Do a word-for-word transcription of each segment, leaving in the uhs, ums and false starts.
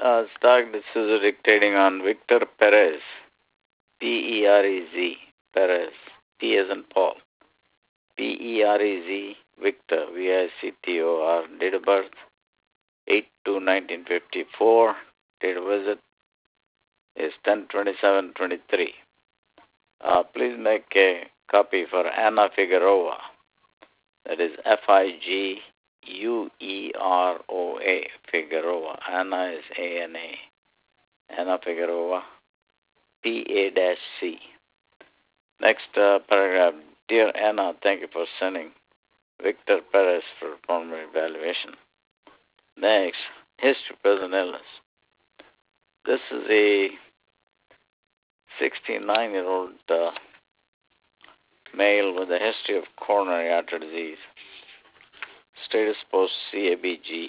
Uh, stock decision trading on Victor Perez, P E R E Z, Perez, P as in Paul, P E R E Z, Victor, V I C T O R, date of birth, eight two nineteen fifty-four, date of visit is ten twenty-seven twenty-three. Uh, please make a copy for Anna Figueroa, that is F I G U E R O A, Figueroa. Anna is A N A. Anna Figueroa, P A C. Next uh, paragraph. Dear Anna, thank you for sending Victor Perez for pulmonary evaluation. Next, history of present illness. This is a sixty-nine-year-old uh, male with a history of coronary artery disease. Status post C A B G.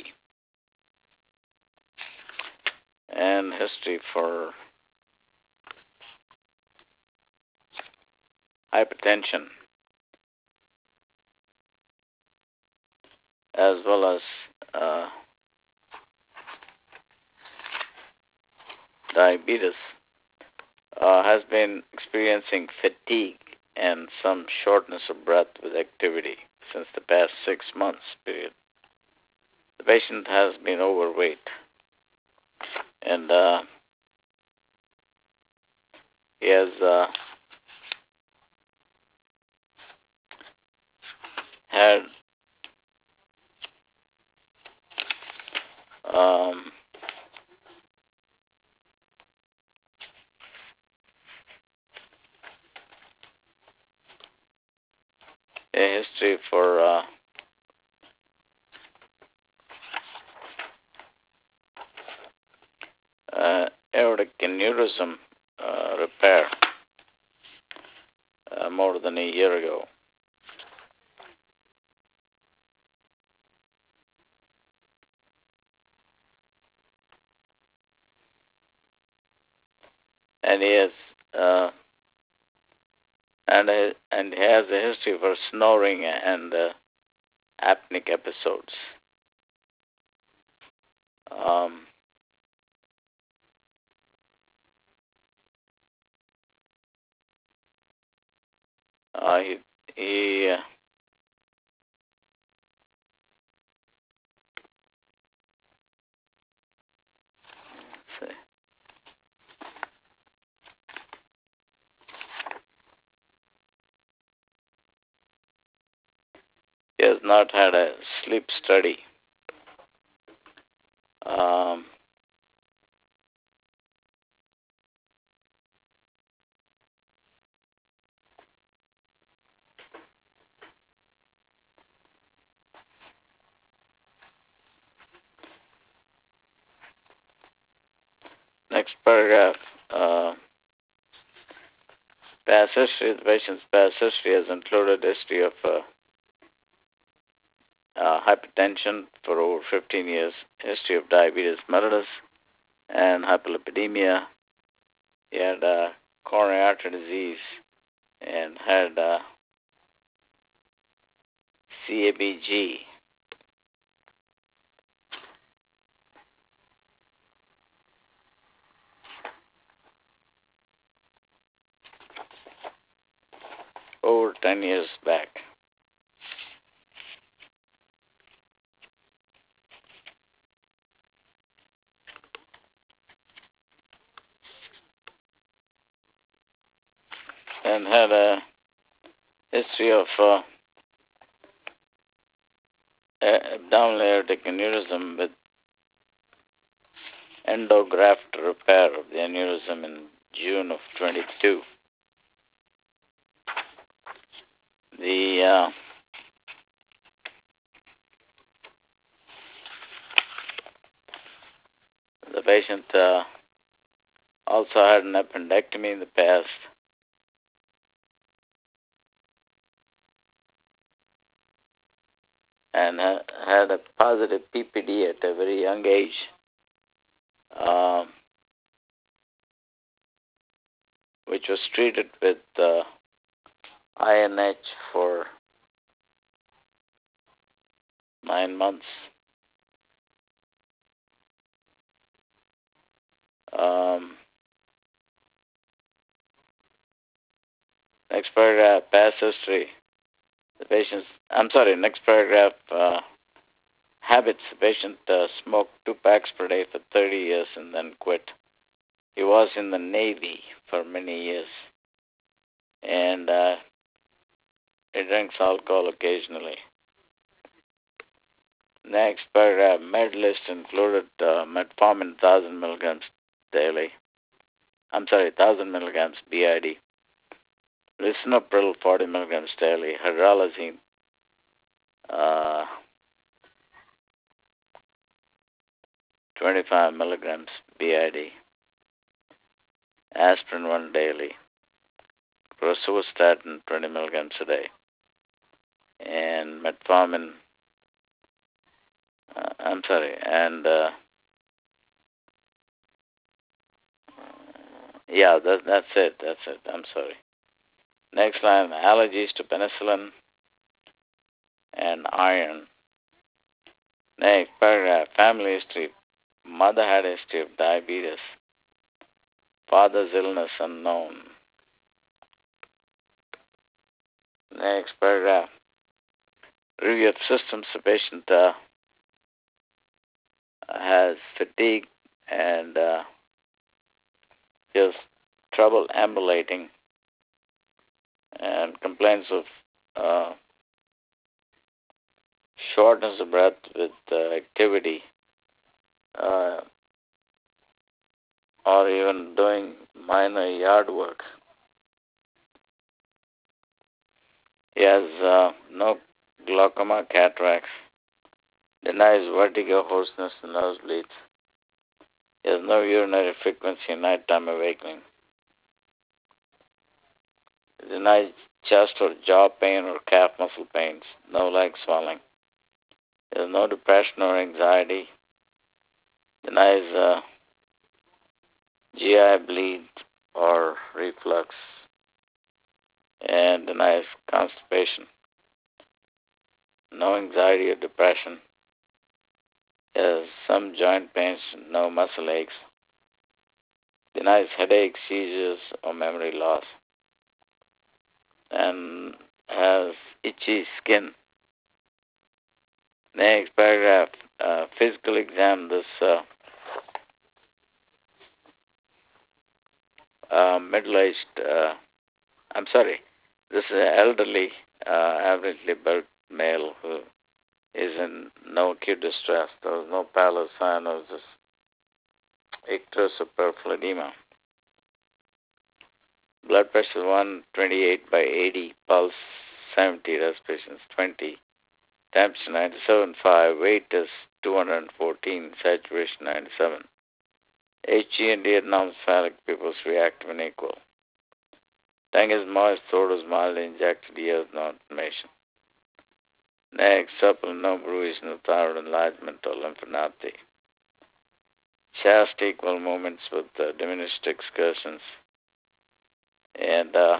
And history for hypertension, as well as uh, diabetes, uh, has been experiencing fatigue and some shortness of breath with activity since the past six months period. The patient has been overweight and uh, he has uh, had um, a history for uh, uh, aortic aneurysm uh, repair uh, more than a year ago. And he has uh, and uh, and has a history for snoring and uh, apneic episodes. Um, uh, he he uh, let's see. He has not had a sleep study. Um, next paragraph. Uh, past history. The patient's past history has included history of uh, uh, hypertension for over fifteen years, history of diabetes mellitus and hyperlipidemia. He had uh, coronary artery disease and had uh, C A B G. Over ten years back. And had a history of uh, abdominal aortic aneurysm with endograft repair of the aneurysm in June of twenty-two. The uh, the patient uh, also had an appendectomy in the past. And ha- had a positive P P D at a very young age. Um, which was treated with uh, I N H for nine months. Um, next paragraph, past history. The patient's, I'm sorry, next paragraph, uh, habits. The patient uh, smoked two packs per day for thirty years and then quit. He was in the Navy for many years, and uh, he drinks alcohol occasionally. Next paragraph, med list included uh, metformin one thousand milligrams daily. I'm sorry, one thousand milligrams B I D. Lisinopril forty milligrams daily. Hydralazine uh, twenty-five milligrams B I D. Aspirin one daily. Rosuvastatin twenty milligrams a day. And metformin, uh, I'm sorry, and uh, yeah, that, that's it, that's it, I'm sorry. Next line, allergies to penicillin and iron. Next paragraph, family history. Mother had a history of diabetes. Father's illness unknown. Next paragraph, review of systems. The patient uh, has fatigue and uh, feels trouble ambulating and complains of uh, shortness of breath with uh, activity, uh, or even doing minor yard work. He has uh, no glaucoma, cataracts, denies vertigo, hoarseness, and nosebleeds. He has no urinary frequency and nighttime awakening. He denies chest or jaw pain or calf muscle pains, no leg swelling. He has no depression or anxiety. Denies uh, G I bleed or reflux, and denies constipation. No anxiety or depression. He has some joint pains, no muscle aches. Denies headaches, seizures, or memory loss. And has itchy skin. Next paragraph, uh, physical exam. This uh, uh, middle-aged, uh, I'm sorry, this is an elderly, uh, averagely built male who is in no acute distress. There was no pallor sign of this icterus or peripheral edema. Blood pressure one twenty-eight by eighty, pulse seventy, respiration twenty, temperature ninety-seven point five, weight is two hundred fourteen, saturation ninety-seven. H G and D atmospheric pupils reactive and equal. Tongue is moist, throat is mildly injected, ears no inflammation. Next, supple, no bruise, no thyroid enlargement or lymphadenopathy. Chest equal movements with uh, diminished excursions. And uh,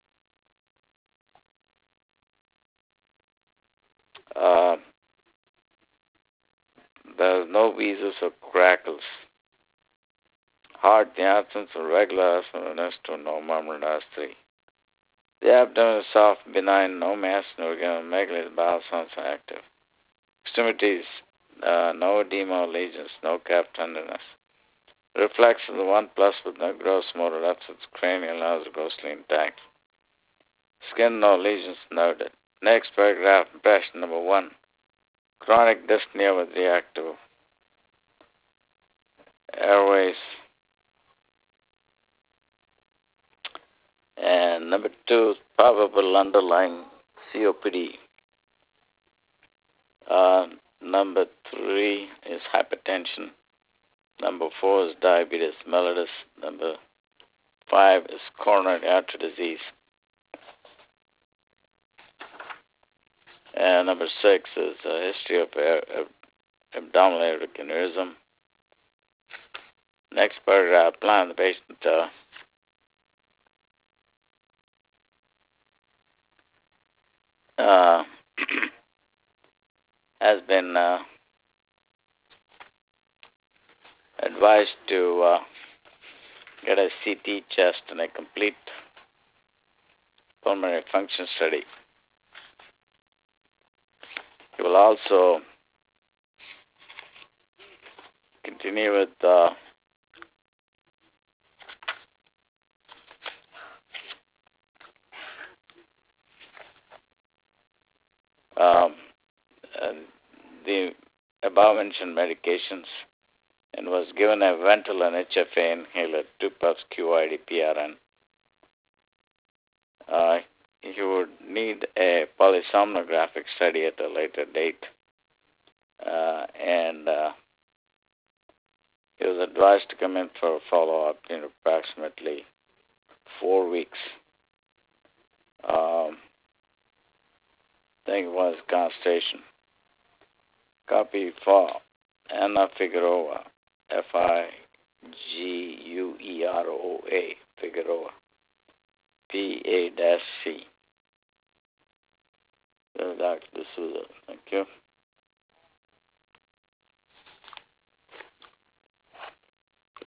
uh, there's no wheezes or crackles. Heart, the absence of regular asthma, no murmur, S three. The abdomen is soft, benign, no mass, no megaly, the bowel sounds active. Extremities, uh, no edema or lesions, no calf tenderness. Reflex of the one plus with no gross motor absence, cranial nerves grossly intact. Skin, no lesions noted. Next paragraph, impression number one. Chronic dyspnea with reactive airways. And number two, probable underlying C O P D. Uh, number three is hypertension. Number four is diabetes mellitus. Number five is coronary artery disease. And number six is a history of abdominal aortic aneurysm. Next paragraph, plan the patient uh, uh, has been uh, advised to uh, get a C T chest and a complete pulmonary function study. He will also continue with uh, um, uh, the above-mentioned medications and was given a Ventolin H F A inhaler, two puffs Q I D P R N. Uh, he would need a polysomnographic study at a later date. Uh, and uh, he was advised to come in for a follow-up in approximately four weeks. Um, I think it was constation. Copy for Anna Figueroa, F I G U E R O A, Figueroa, P A C. Doctor D'Souza. Thank you.